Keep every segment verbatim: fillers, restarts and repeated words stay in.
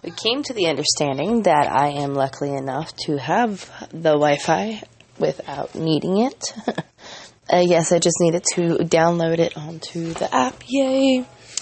We came to the understanding that I am lucky enough to have the Wi-Fi without needing it. I guess I just needed to download it onto the app. Yay!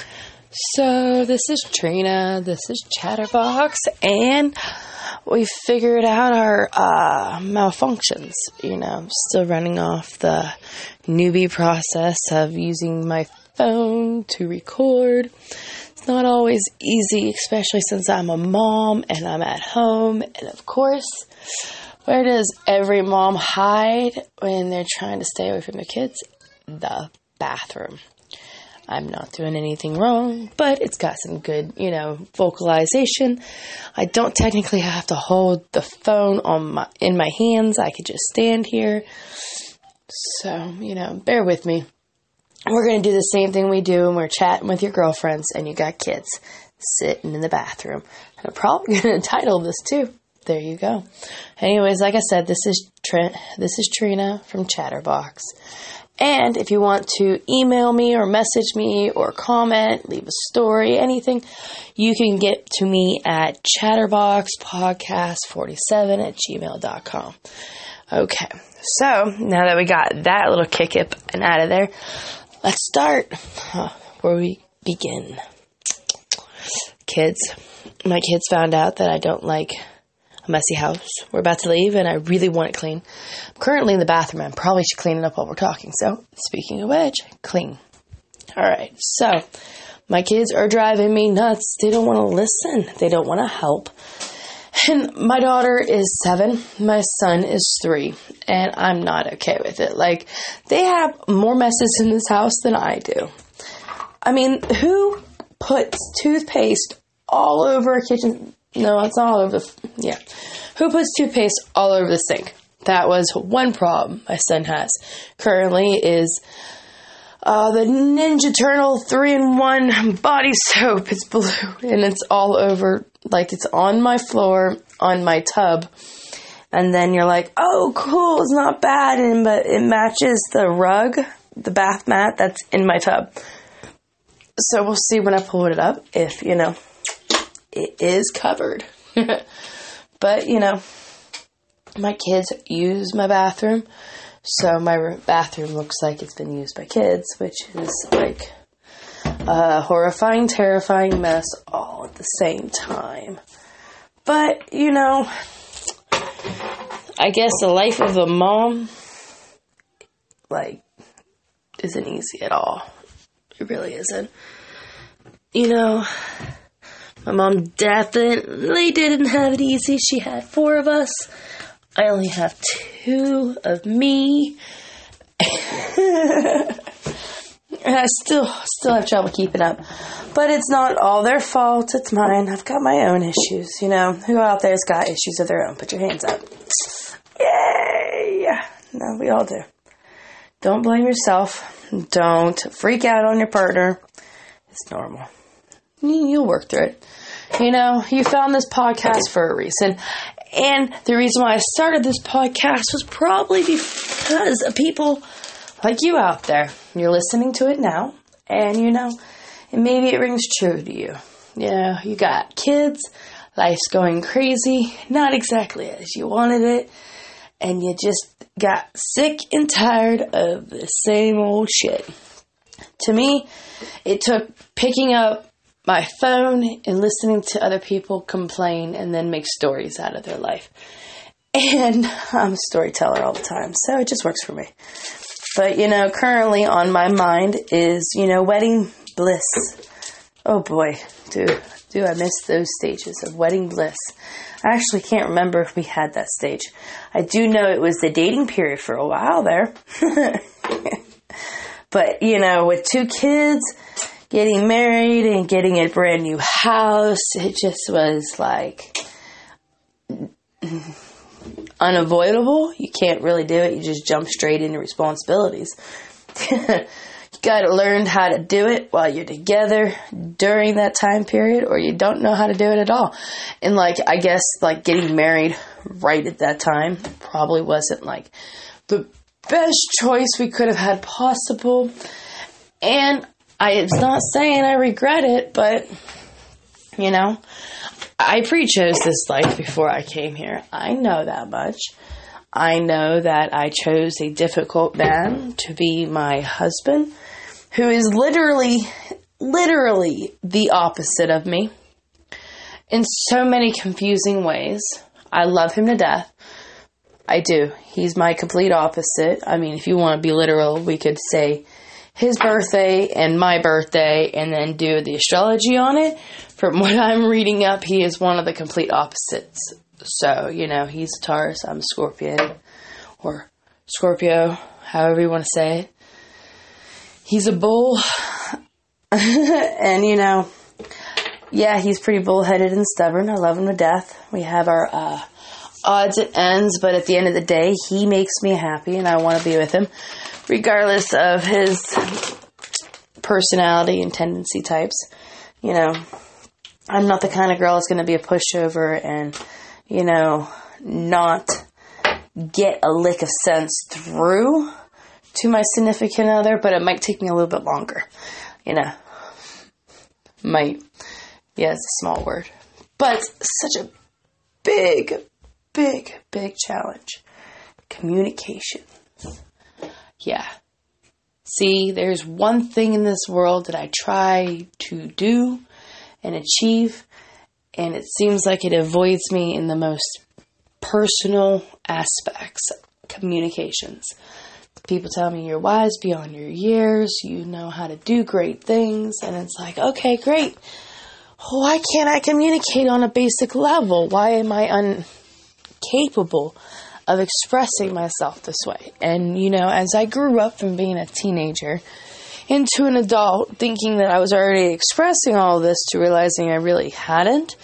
So this is Trina, this is Chatterbox, and we figured out our uh, malfunctions. You know, still running off the newbie process of using my phone to record. It's not always easy, especially since I'm a mom and I'm at home. And of course, where does every mom hide when they're trying to stay away from their kids? The bathroom. I'm not doing anything wrong, but it's got some good, you know, vocalization. I don't technically have to hold the phone on my in my hands. I could just stand here. So, you know, bear with me. We're going to do the same thing we do when we're chatting with your girlfriends and you got kids sitting in the bathroom. And I'm probably going to title this too. There you go. Anyways, like I said, this is Trent. This is Trina from Chatterbox. And if you want to email me or message me or comment, leave a story, anything, you can get to me at chatterboxpodcast forty-seven at gmail dot com. Okay, so now that we got that little kick up and out of there, let's start uh, where we begin. Kids, my kids found out that I don't like a messy house. We're about to leave, and I really want it clean. I'm currently in the bathroom. I probably should clean it up while we're talking. So, speaking of which, clean. All right. So, my kids are driving me nuts. They don't want to listen. They don't want to help. And my daughter is seven. My son is three. And I'm not okay with it. Like, they have more messes in this house than I do. I mean, who puts toothpaste all over a kitchen? No, it's all over the, yeah. Who puts toothpaste all over the sink? That was one problem my son has. Currently is uh, the Ninja Turtle three in one body soap. It's blue, and it's all over, like it's on my floor, on my tub. And then you're like, oh, cool, it's not bad, and but it matches the rug, the bath mat that's in my tub. So we'll see when I pull it up if, you know, it is covered. But, you know, my kids use my bathroom, so my bathroom looks like it's been used by kids, which is like a horrifying, terrifying mess all at the same time. But, you know, I guess the life of a mom, like, isn't easy at all. It really isn't. You know, my mom definitely didn't have it easy. She had four of us. I only have two of me. And I still still have trouble keeping up. But it's not all their fault. It's mine. I've got my own issues. You know, who out there's got issues of their own? Put your hands up. Yay! No, we all do. Don't blame yourself. Don't freak out on your partner. It's normal. You'll work through it. You know, you found this podcast for a reason. And the reason why I started this podcast was probably because of people like you out there. You're listening to it now. And, you know, and maybe it rings true to you. You know, you got kids. Life's going crazy. Not exactly as you wanted it. And you just got sick and tired of the same old shit. To me, it took picking up my phone and listening to other people complain and then make stories out of their life. And I'm a storyteller all the time, so it just works for me. But, you know, currently on my mind is, you know, wedding bliss. Oh boy, do, do I miss those stages of wedding bliss. I actually can't remember if we had that stage. I do know it was the dating period for a while there. But, you know, with two kids, getting married and getting a brand new house, it just was like unavoidable. You can't really do it. You just jump straight into responsibilities. You got to learn how to do it while you're together during that time period, or you don't know how to do it at all. And like, I guess like getting married right at that time probably wasn't like the best choice we could have had possible. And I, it's not saying I regret it, but, you know, I pre-chose this life before I came here. I know that much. I know that I chose a difficult man to be my husband, who is literally, literally the opposite of me in so many confusing ways. I love him to death. I do. He's my complete opposite. I mean, if you want to be literal, we could say his birthday and my birthday and then do the astrology on it. From what I'm reading up, he is one of the complete opposites. So, you know, he's a Taurus, I'm a Scorpion, or Scorpio, however you want to say it. He's a bull, and, you know, yeah, he's pretty bullheaded and stubborn. I love him to death. We have our uh, odds and ends, but at the end of the day, he makes me happy, and I want to be with him, regardless of his personality and tendency types. You know, I'm not the kind of girl that's going to be a pushover and, you know, not get a lick of sense through to my significant other, but it might take me a little bit longer. You know, might, yeah, it's a small word, but such a big, big, big challenge. Communication. Yeah. See, there's one thing in this world that I try to do and achieve, and it seems like it avoids me in the most personal aspects. Communications. People tell me you're wise beyond your years, you know how to do great things, and it's like, okay, great. Why can't I communicate on a basic level? Why am I incapable of expressing myself this way? And, you know, as I grew up from being a teenager into an adult, thinking that I was already expressing all of this to realizing I really hadn't,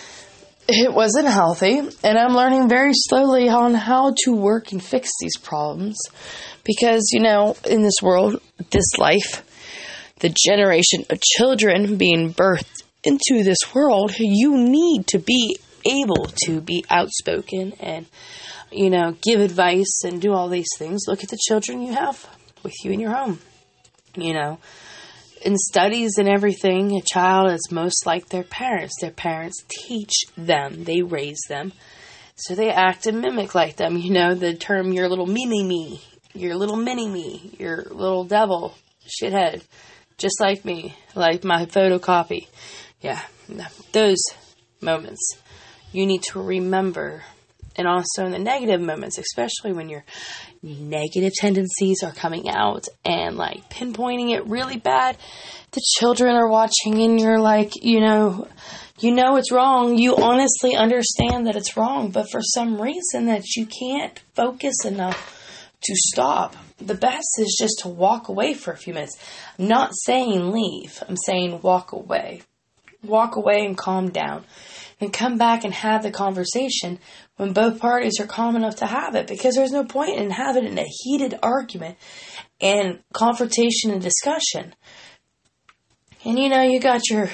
it wasn't healthy, and I'm learning very slowly on how to work and fix these problems. Because, you know, in this world, this life, the generation of children being birthed into this world, you need to be able to be outspoken and, you know, give advice and do all these things. Look at the children you have with you in your home. You know, in studies and everything, a child is most like their parents. Their parents teach them. They raise them. So they act and mimic like them. You know, the term, your little mini-me, your little mini-me, your little devil, shithead, just like me, like my photocopy. Yeah, those moments you need to remember. And also in the negative moments, especially when your negative tendencies are coming out and like pinpointing it really bad. The children are watching and you're like, you know, you know it's wrong. You honestly understand that it's wrong, but for some reason that you can't focus enough to stop. The best is just to walk away for a few minutes. I'm not saying leave. I'm saying walk away. Walk away and calm down. And come back and have the conversation when both parties are calm enough to have it. Because there's no point in having a heated argument and confrontation and discussion. And you know, you got your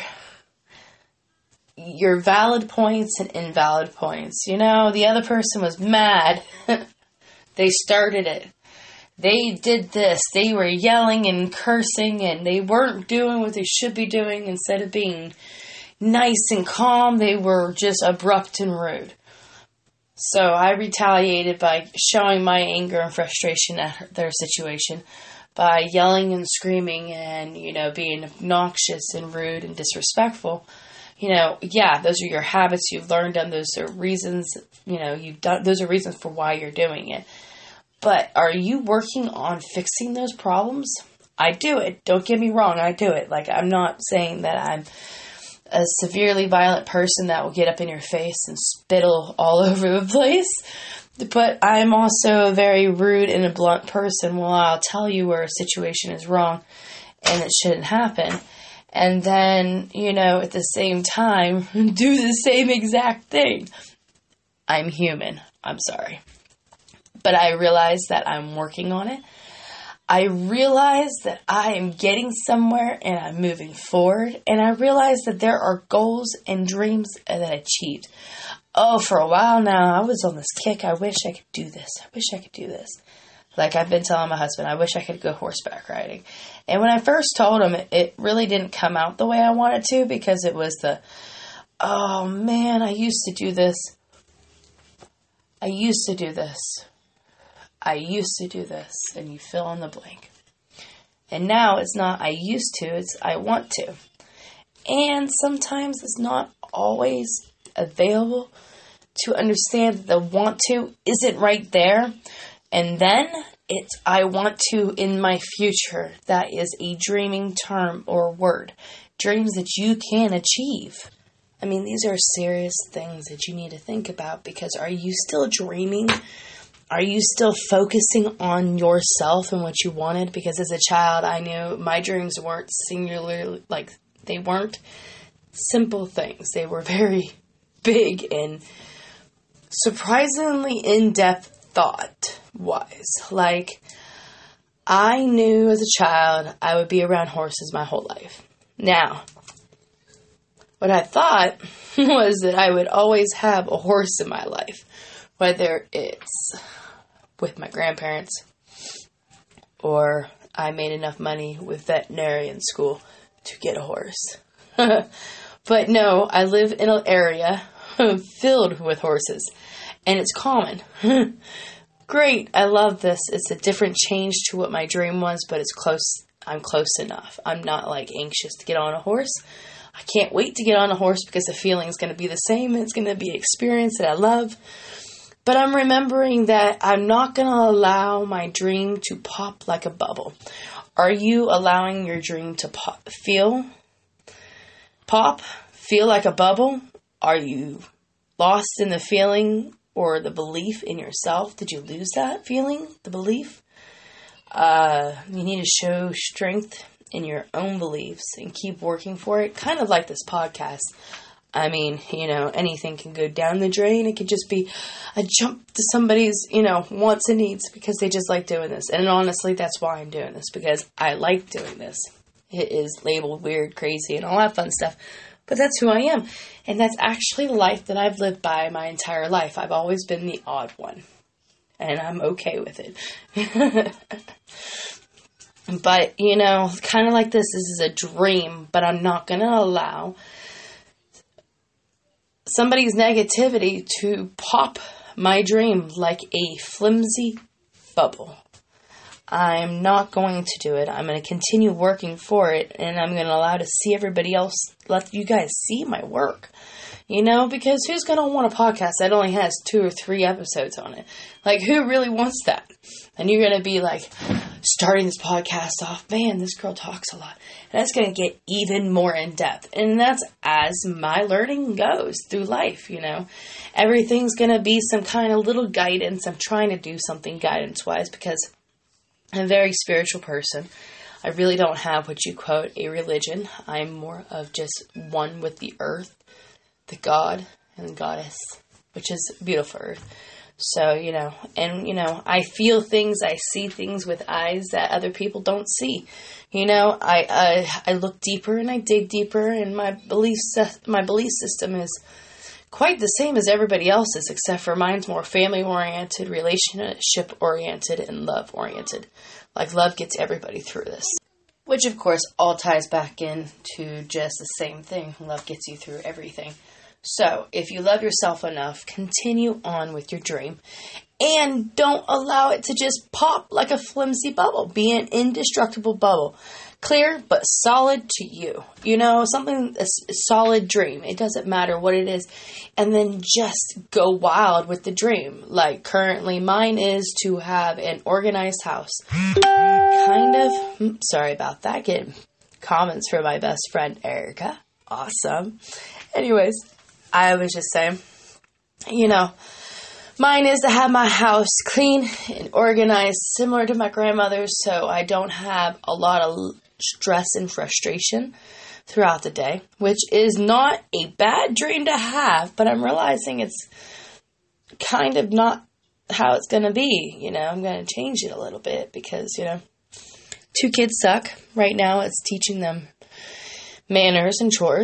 your valid points and invalid points. You know, the other person was mad. They started it. They did this. They were yelling and cursing and they weren't doing what they should be doing. Instead of being nice and calm, they were just abrupt and rude. So I retaliated by showing my anger and frustration at their situation by yelling and screaming and, you know, being obnoxious and rude and disrespectful. You know, yeah, those are your habits. You've learned them. Those are reasons, you know, you've done, those are reasons for why you're doing it. But are you working on fixing those problems? I do it. Don't get me wrong. I do it. Like, I'm not saying that I'm a severely violent person that will get up in your face and spittle all over the place. But I'm also a very rude and a blunt person. Well, I'll tell you where a situation is wrong and it shouldn't happen. And then, you know, at the same time, do the same exact thing. I'm human. I'm sorry. But I realize that I'm working on it. I realize that I am getting somewhere and I'm moving forward. And I realize that there are goals and dreams that I achieved. Oh, for a while now, I was on this kick. I wish I could do this. I wish I could do this. Like I've been telling my husband, I wish I could go horseback riding. And when I first told him, it, it really didn't come out the way I wanted to because it was the, oh man, I used to do this. I used to do this. I used to do this. And you fill in the blank. And now it's not I used to, it's I want to. And sometimes it's not always available to understand that the want to isn't right there. And then it's I want to in my future. That is a dreaming term or word. Dreams that you can achieve. I mean, these are serious things that you need to think about, because are you still dreaming? Are you still focusing on yourself and what you wanted? Because as a child, I knew my dreams weren't singular, like they weren't simple things. They were very big and surprisingly in-depth thought-wise. Like, I knew as a child I would be around horses my whole life. Now, what I thought was that I would always have a horse in my life, whether it's with my grandparents or I made enough money with veterinarian school to get a horse. But no, I live in an area filled with horses, and it's common. Great, I love this. It's a different change to what my dream was, but it's close. I'm close enough. I'm not like anxious to get on a horse. I can't wait to get on a horse because the feeling is going to be the same. It's going to be an experience that I love. But I'm remembering that I'm not going to allow my dream to pop like a bubble. Are you allowing your dream to pop, feel, pop, feel like a bubble? Are you lost in the feeling or the belief in yourself? Did you lose that feeling, the belief? Uh, you need to show strength in your own beliefs and keep working for it. Kind of like this podcast. I mean, you know, anything can go down the drain. It could just be a jump to somebody's, you know, wants and needs because they just like doing this. And honestly, that's why I'm doing this, because I like doing this. It is labeled weird, crazy, and all that fun stuff. But that's who I am. And that's actually the life that I've lived by my entire life. I've always been the odd one. And I'm okay with it. But, you know, kind of like this, this is a dream, but I'm not going to allow somebody's negativity to pop my dream like a flimsy bubble. I'm not going to do it. I'm going to continue working for it, and I'm going to allow to see everybody else, let you guys see my work. You know, because who's going to want a podcast that only has two or three episodes on it? Like, who really wants that? And you're going to be like, starting this podcast off, man, this girl talks a lot. And that's going to get even more in depth. And that's as my learning goes through life, you know. Everything's going to be some kind of little guidance. I'm trying to do something guidance-wise because I'm a very spiritual person. I really don't have what you quote a religion. I'm more of just one with the earth, the God and the goddess, which is beautiful earth. So, you know, and, you know, I feel things, I see things with eyes that other people don't see. You know, I I, I look deeper and I dig deeper, and my belief my belief system is quite the same as everybody else's, except for mine's more family-oriented, relationship-oriented, and love-oriented. Like, love gets everybody through this. Which, of course, all ties back into just the same thing. Love gets you through everything. So, if you love yourself enough, continue on with your dream. And don't allow it to just pop like a flimsy bubble. Be an indestructible bubble. Clear, but solid to you. You know, something, a, a solid dream. It doesn't matter what it is. And then just go wild with the dream. Like, currently, mine is to have an organized house. Kind of, sorry about that. Getting comments from my best friend, Erica. Awesome. Anyways, I was just saying, you know, mine is to have my house clean and organized, similar to my grandmother's, so I don't have a lot of stress and frustration throughout the day, which is not a bad dream to have, but I'm realizing it's kind of not how it's going to be. You know, I'm going to change it a little bit because, you know, two kids suck. Right now it's teaching them manners and chores.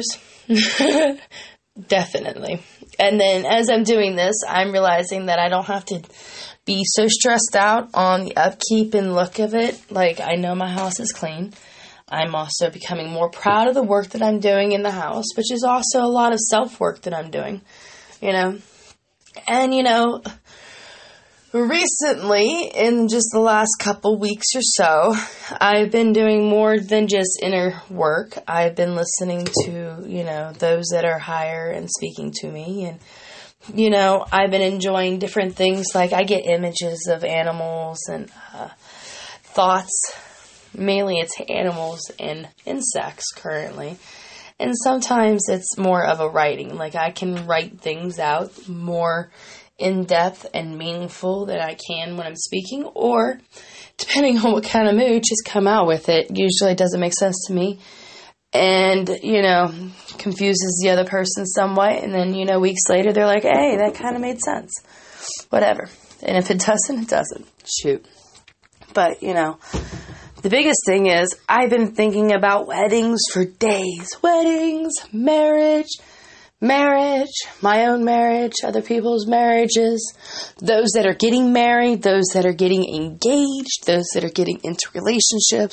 Definitely. And then as I'm doing this, I'm realizing that I don't have to be so stressed out on the upkeep and look of it. Like, I know my house is clean. I'm also becoming more proud of the work that I'm doing in the house, which is also a lot of self-work that I'm doing, you know. And, you know, recently, in just the last couple weeks or so, I've been doing more than just inner work. I've been listening to, you know, those that are higher and speaking to me. And, you know, I've been enjoying different things. Like, I get images of animals and uh, thoughts. Mainly it's animals and insects currently. And sometimes it's more of a writing. Like, I can write things out more in-depth and meaningful than I can when I'm speaking, or depending on what kind of mood, just come out with it. Usually it doesn't make sense to me and, you know, confuses the other person somewhat, and then, you know, weeks later they're like, hey, that kind of made sense. Whatever. And if it doesn't, it doesn't. Shoot. But, you know, the biggest thing is I've been thinking about weddings for days. Weddings, marriage, Marriage, my own marriage, other people's marriages, those that are getting married, those that are getting engaged, those that are getting into relationships.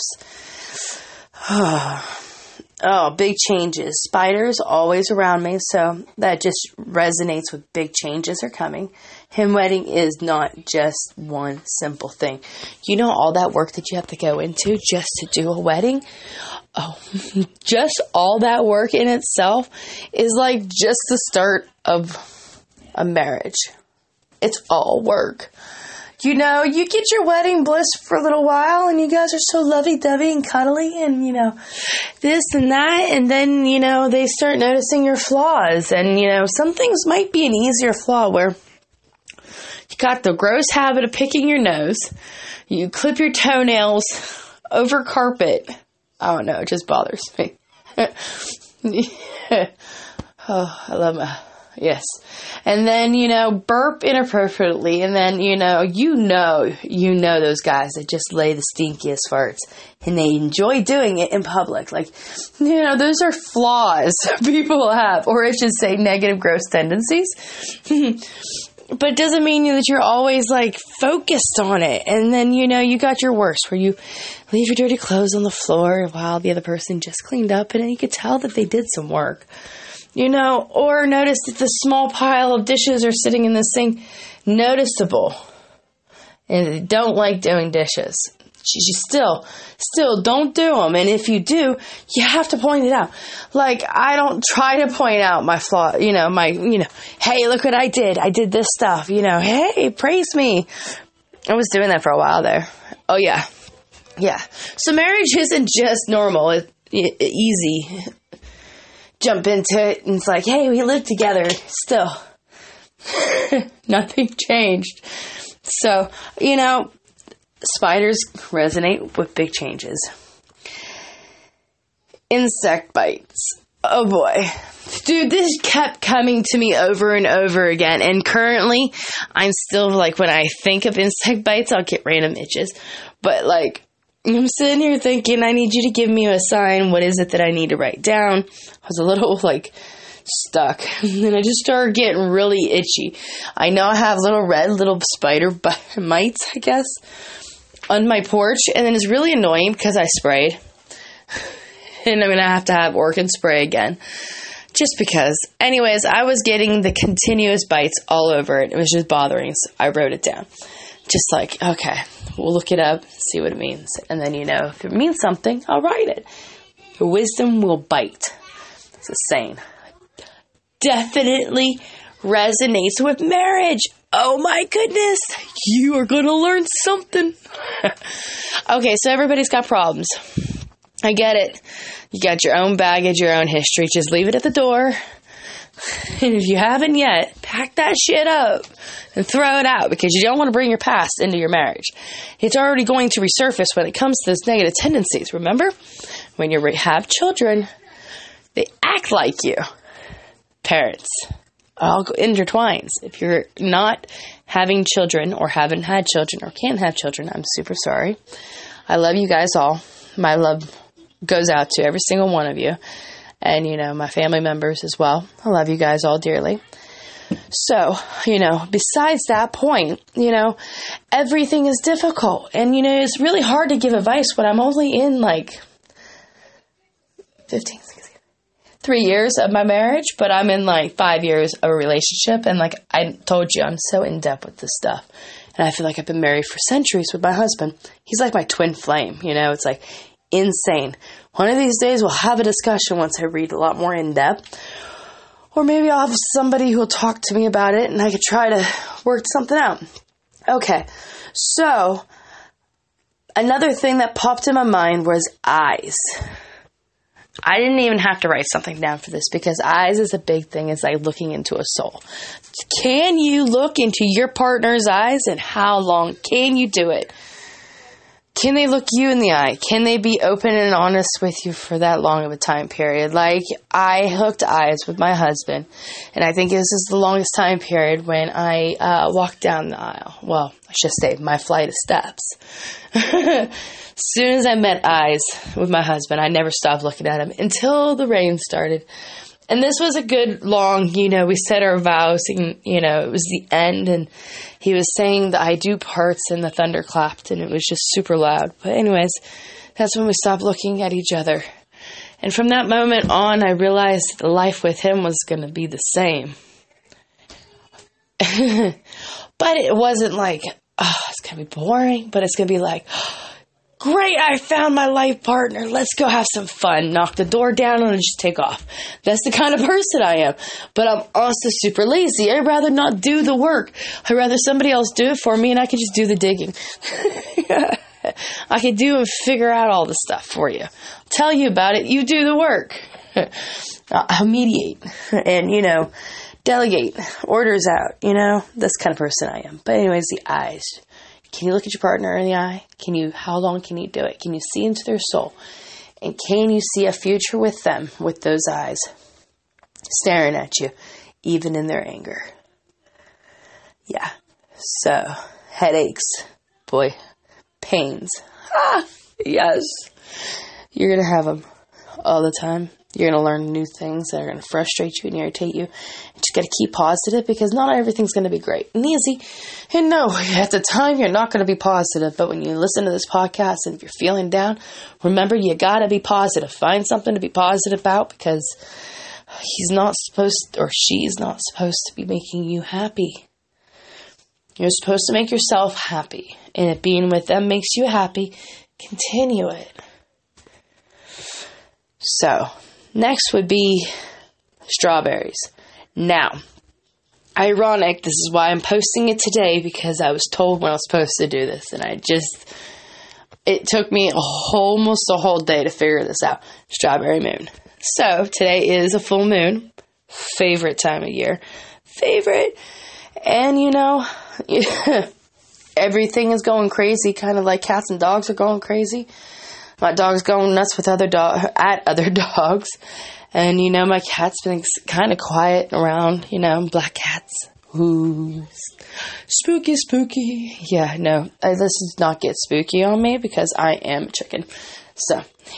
Oh, big changes. Spiders always around me, so that just resonates with big changes are coming. Him wedding is not just one simple thing. You know all that work that you have to go into just to do a wedding? Oh, just all that work in itself is like just the start of a marriage. It's all work. You know, you get your wedding bliss for a little while and you guys are so lovey-dovey and cuddly and, you know, this and that. And then, you know, they start noticing your flaws. And, you know, some things might be an easier flaw where you got the gross habit of picking your nose. You clip your toenails over carpet. I don't know, it just bothers me. Oh, I love my, yes. And then, you know, burp inappropriately. And then, you know, you know, you know those guys that just lay the stinkiest farts. And they enjoy doing it in public. Like, you know, those are flaws people have. Or I should say negative gross tendencies. But it doesn't mean that you're always, like, focused on it. And then, you know, you got your worst where you leave your dirty clothes on the floor while the other person just cleaned up. And then you could tell that they did some work. You know, or notice that the small pile of dishes are sitting in the sink noticeable. And they don't like doing dishes. You still, still don't do them. And if you do, you have to point it out. Like, I don't try to point out my flaw, you know, my, you know, hey, look what I did. I did this stuff, you know, hey, praise me. I was doing that for a while there. Oh, yeah. Yeah. So marriage isn't just normal. It, it, easy. Jump into it and it's like, hey, we live together. Still. Nothing changed. So, you know, spiders resonate with big changes. Insect bites. Oh boy. Dude, this kept coming to me over and over again. And currently, I'm still like, when I think of insect bites, I'll get random itches. But like, I'm sitting here thinking, I need you to give me a sign. What is it that I need to write down? I was a little like stuck. And I just started getting really itchy. I know I have little red little spider mites, I guess, on my porch, and then it's really annoying because I sprayed, and I'm going to have to have Orkin spray again, just because. Anyways, I was getting the continuous bites all over it. It was just bothering, so I wrote it down. Just like, okay, we'll look it up, see what it means, and then, you know, if it means something, I'll write it. Wisdom will bite. It's a saying. Definitely resonates with marriage. Oh my goodness, you are going to learn something. Okay, so everybody's got problems. I get it. You got your own baggage, your own history. Just leave it at the door. And if you haven't yet, pack that shit up and throw it out because you don't want to bring your past into your marriage. It's already going to resurface when it comes to those negative tendencies. Remember, when you have children, they act like you. Parents. All intertwines. If you're not having children or haven't had children or can't have children, I'm super sorry. I love you guys all. My love goes out to every single one of you. And, you know, my family members as well. I love you guys all dearly. So, you know, besides that point, you know, everything is difficult. And, you know, it's really hard to give advice when I'm only in, like, fifteen, sixteen, three years of my marriage, but I'm in like five years of a relationship. And like I told you, I'm so in depth with this stuff. And I feel like I've been married for centuries with my husband. He's like my twin flame, you know, it's like insane. One of these days we'll have a discussion once I read a lot more in depth. Or maybe I'll have somebody who will talk to me about it and I could try to work something out. Okay, so another thing that popped in my mind was eyes. I didn't even have to write something down for this because eyes is a big thing. It's like looking into a soul. Can you look into your partner's eyes, and how long can you do it? Can they look you in the eye? Can they be open and honest with you for that long of a time period? Like, I hooked eyes with my husband, and I think this is the longest time period when I uh, walked down the aisle. Well, I should say my flight of steps. As soon as I met eyes with my husband, I never stopped looking at him until the rain started. And this was a good long, you know, we said our vows, and, you know, it was the end, and he was saying the I do parts, and the thunder clapped, and it was just super loud. But anyways, that's when we stopped looking at each other. And from that moment on, I realized that life with him was going to be the same. But it wasn't like, oh, it's going to be boring, but it's going to be like, great, I found my life partner. Let's go have some fun. Knock the door down and just take off. That's the kind of person I am. But I'm also super lazy. I'd rather not do the work. I'd rather somebody else do it for me and I can just do the digging. I can do and figure out all the stuff for you. I'll tell you about it. You do the work. I'll mediate and, you know, delegate orders out. You know, that's the kind of person I am. But anyways, the eyes. Can you look at your partner in the eye? Can you, how long can you do it? Can you see into their soul? And can you see a future with them, with those eyes staring at you, even in their anger? Yeah. So, headaches, boy, pains. Ah, yes. You're going to have them all the time. You're going to learn new things that are going to frustrate you and irritate you. You just got to keep positive because not everything's going to be great and easy. And no, at the time, you're not going to be positive. But when you listen to this podcast and if you're feeling down, remember, you got to be positive. Find something to be positive about because he's not supposed, or she's not supposed to be making you happy. You're supposed to make yourself happy. And if being with them makes you happy, continue it. So, next would be strawberries. Now, ironic, this is why I'm posting it today, because I was told when I was supposed to do this, and I just, it took me a whole, almost a whole day to figure this out. Strawberry moon. So, today is a full moon. Favorite time of year. Favorite. And, you know, everything is going crazy, kind of like cats and dogs are going crazy. My dog's going nuts with other dog at other dogs. And, you know, my cat's been kind of quiet around, you know, black cats. Ooh, spooky, spooky. Yeah, no, uh, this does not get spooky on me because I am a chicken. So,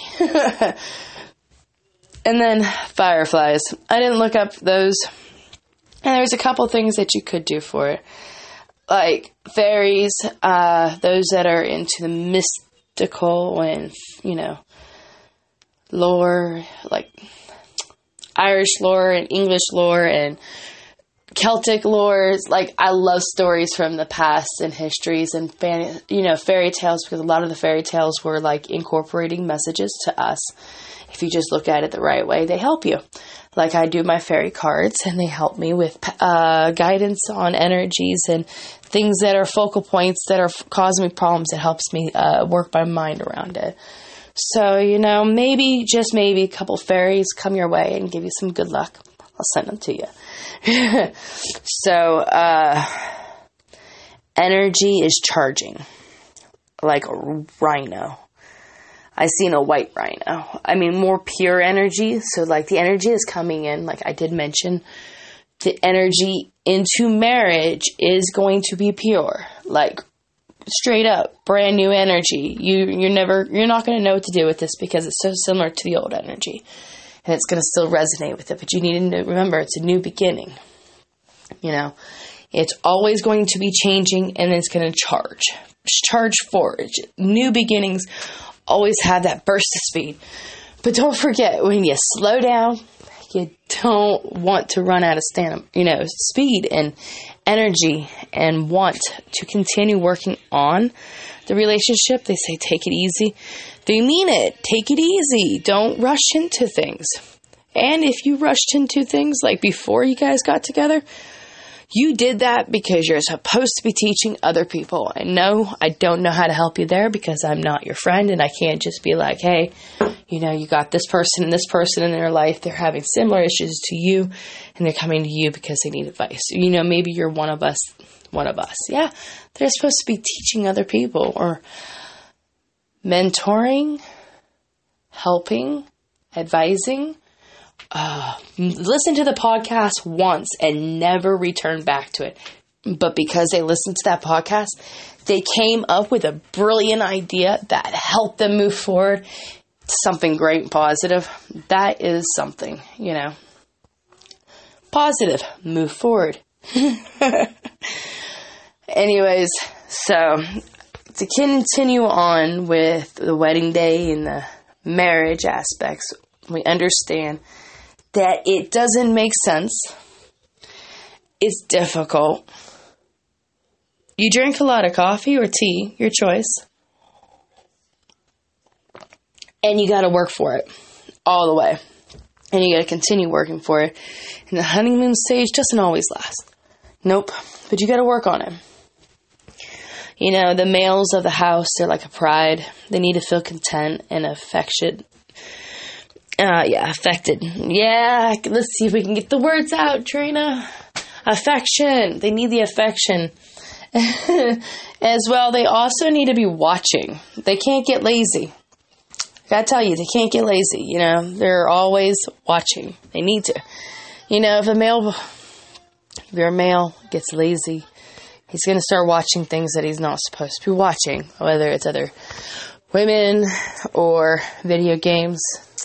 and then fireflies. I didn't look up those. And there's a couple things that you could do for it. Like fairies, uh, those that are into the mystical and, you know, lore, like Irish lore and English lore and Celtic lore. Like, I love stories from the past and histories and, fan, you know, fairy tales, because a lot of the fairy tales were, like, incorporating messages to us. If you just look at it the right way, they help you. Like, I do my fairy cards, and they help me with uh, guidance on energies and things that are focal points that are causing me problems. It helps me uh, work my mind around it. So, you know, maybe, just maybe, a couple fairies come your way and give you some good luck. I'll send them to you. So, uh, energy is charging. Like a rhino. I seen a white rhino. I mean, more pure energy. So, like, the energy is coming in. Like I did mention, the energy into marriage is going to be pure. Like, straight up, brand new energy. You, you're never, you're not going to know what to do with this because it's so similar to the old energy. And it's going to still resonate with it. But you need to remember, it's a new beginning. You know, it's always going to be changing, and it's going to charge. Charge forward. New beginnings always have that burst of speed. But don't forget, when you slow down, you don't want to run out of stamina, you know, speed and energy, and want to continue working on the relationship. They say take it easy. They mean it. Take it easy. Don't rush into things. And if you rushed into things like before you guys got together, you did that because you're supposed to be teaching other people. And no, I don't know how to help you there because I'm not your friend, and I can't just be like, hey, you know, you got this person and this person in their life. They're having similar issues to you, and they're coming to you because they need advice. You know, maybe you're one of us, one of us. Yeah, they're supposed to be teaching other people or mentoring, helping, advising. Uh, listen to the podcast once and never return back to it. But because they listened to that podcast, they came up with a brilliant idea that helped them move forward. Something great and positive. That is something, you know. Positive. Move forward. Anyways, so to continue on with the wedding day and the marriage aspects, we understand that it doesn't make sense. It's difficult. You drink a lot of coffee or tea, your choice. And you got to work for it all the way. And you got to continue working for it. And the honeymoon stage doesn't always last. Nope. But you got to work on it. You know, the males of the house, they're like a pride. They need to feel content and affection. Uh, yeah, affected. Yeah, let's see if we can get the words out, Trina. Affection. They need the affection. As well, they also need to be watching. They can't get lazy. I gotta tell you, they can't get lazy. You know, they're always watching. They need to. You know, if a male, if you're a male, gets lazy, he's gonna start watching things that he's not supposed to be watching. Whether it's other women or video games.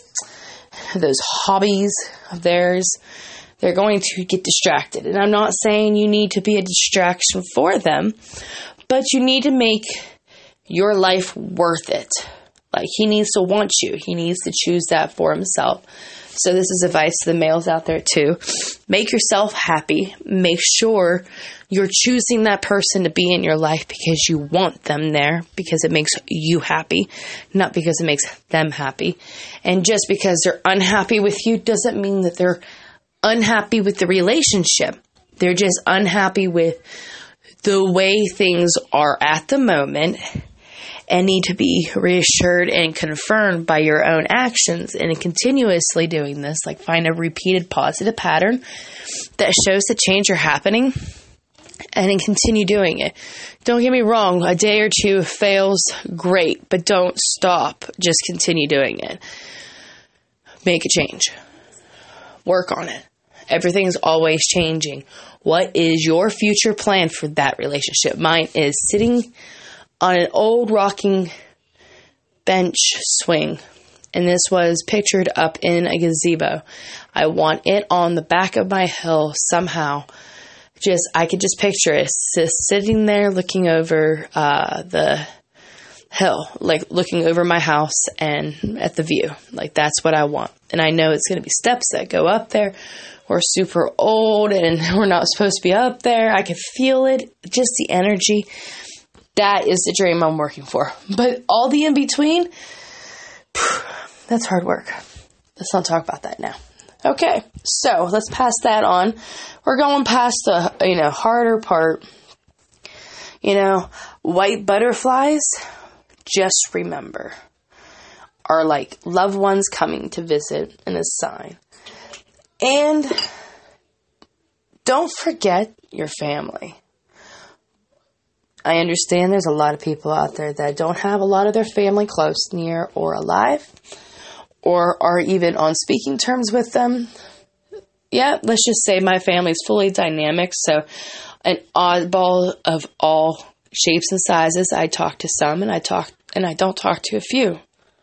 Those hobbies of theirs, they're going to get distracted. And I'm not saying you need to be a distraction for them, but you need to make your life worth it. Like, he needs to want you. He needs to choose that for himself. So this is advice to the males out there too. Make yourself happy. Make sure you're choosing that person to be in your life because you want them there, because it makes you happy, not because it makes them happy. And just because they're unhappy with you doesn't mean that they're unhappy with the relationship. They're just unhappy with the way things are at the moment, and need to be reassured and confirmed by your own actions. And continuously doing this, like, find a repeated positive pattern that shows the change are happening, and then continue doing it. Don't get me wrong, a day or two fails, great, but don't stop. Just continue doing it. Make a change. Work on it. Everything's always changing. What is your future plan for that relationship? Mine is sitting on an old rocking bench swing. And this was pictured up in a gazebo. I want it on the back of my hill somehow. Just, I could just picture it just sitting there looking over uh, the hill, like looking over my house and at the view. Like, that's what I want. And I know it's going to be steps that go up there. We're super old and we're not supposed to be up there. I can feel it, just the energy. That is the dream I'm working for. But all the in-between, that's hard work. Let's not talk about that now. Okay, so let's pass that on. We're going past the, you know, harder part. You know, white butterflies, just remember, are like loved ones coming to visit in a sign. And don't forget your family. I understand there's a lot of people out there that don't have a lot of their family close, near, or alive, or are even on speaking terms with them. Yeah, let's just say my family's fully dynamic, so an oddball of all shapes and sizes. I talk to some, and I talk, and I don't talk to a few.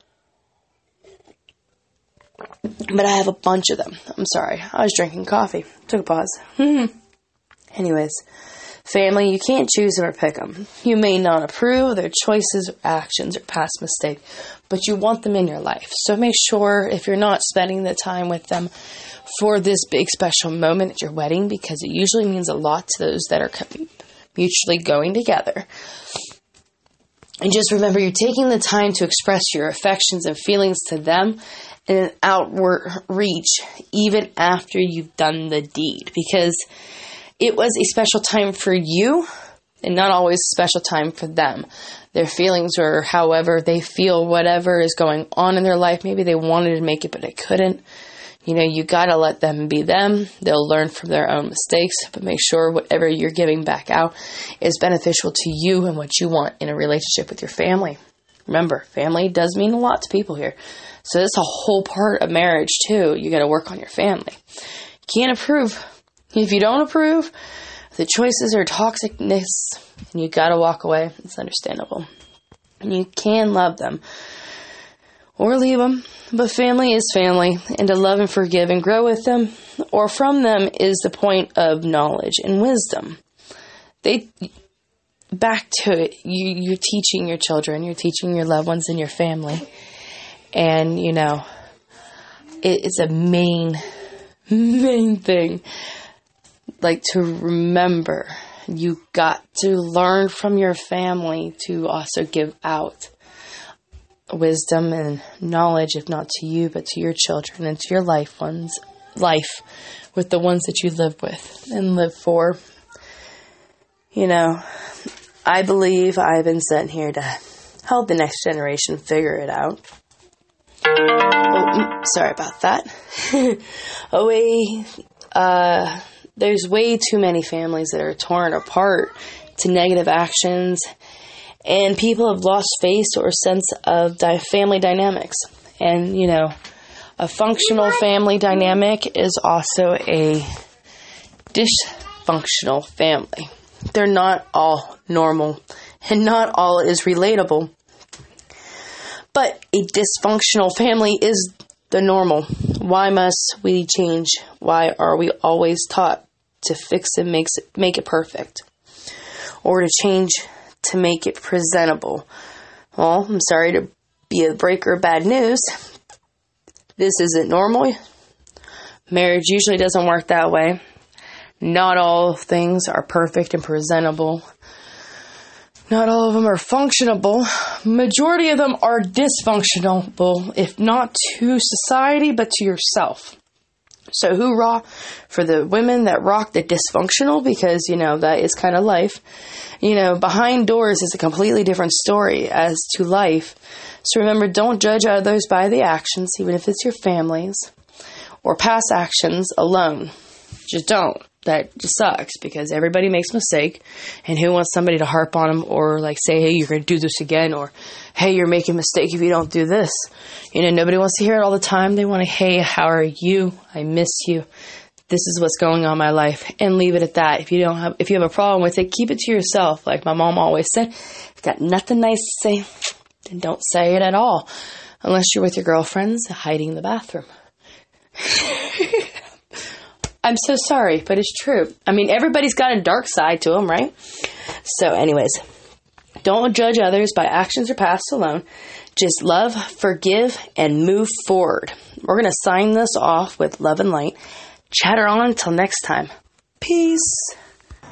But I have a bunch of them. I'm sorry. I was drinking coffee. Took a pause. Anyways, Family, you can't choose them or pick them. You may not approve of their choices or actions or past mistakes, but you want them in your life. So make sure if you're not spending the time with them for this big special moment at your wedding, because it usually means a lot to those that are mutually going together. And just remember, you're taking the time to express your affections and feelings to them in an outward reach, even after you've done the deed, because it was a special time for you and not always a special time for them. Their feelings, or however they feel, whatever is going on in their life, maybe they wanted to make it, but they couldn't. You know, you got to let them be them. They'll learn from their own mistakes, but make sure whatever you're giving back out is beneficial to you and what you want in a relationship with your family. Remember, family does mean a lot to people here. So that's a whole part of marriage, too. You got to work on your family. You can't approve. If you don't approve, the choices are toxicness, and you got to walk away. It's understandable. And you can love them or leave them, but family is family, and to love and forgive and grow with them or from them is the point of knowledge and wisdom. They, back to it, you, you're teaching your children, you're teaching your loved ones in your family, and, you know, it, it's a main, main thing, like, to remember. You got to learn from your family to also give out wisdom and knowledge, if not to you, but to your children and to your life ones, life with the ones that you live with and live for. You know, I believe I've been sent here to help the next generation figure it out. Oh, sorry about that. oh, wait, uh, there's way too many families that are torn apart to negative actions, and people have lost face or sense of di- family dynamics. And, you know, a functional family dynamic is also a dysfunctional family. They're not all normal, and not all is relatable. But a dysfunctional family is the normal. Why must we change? Why are we always taught to fix and makes it, make it perfect? Or to change to make it presentable? Well, I'm sorry to be a breaker of bad news. This isn't normal. Marriage usually doesn't work that way. Not all things are perfect and presentable. Not all of them are functionable. Majority of them are dysfunctional, if not to society, but to yourself. So hoorah for the women that rock the dysfunctional, because, you know, that is kind of life. You know, behind doors is a completely different story as to life. So remember, don't judge others by the actions, even if it's your family's, or past actions alone. Just don't. That just sucks, because everybody makes a mistake, and who wants somebody to harp on them or like say, hey, you're going to do this again, or hey, you're making a mistake if you don't do this. You know, nobody wants to hear it all the time. They want to, hey, how are you? I miss you. This is what's going on in my life, and leave it at that. If you don't have, if you have a problem with it, keep it to yourself. Like my mom always said, if you've got nothing nice to say, then don't say it at all, unless you're with your girlfriends hiding in the bathroom. I'm so sorry, but it's true. I mean, everybody's got a dark side to them, right? So anyways, don't judge others by actions or past alone. Just love, forgive, and move forward. We're going to sign this off with love and light. Chatter on until next time. Peace.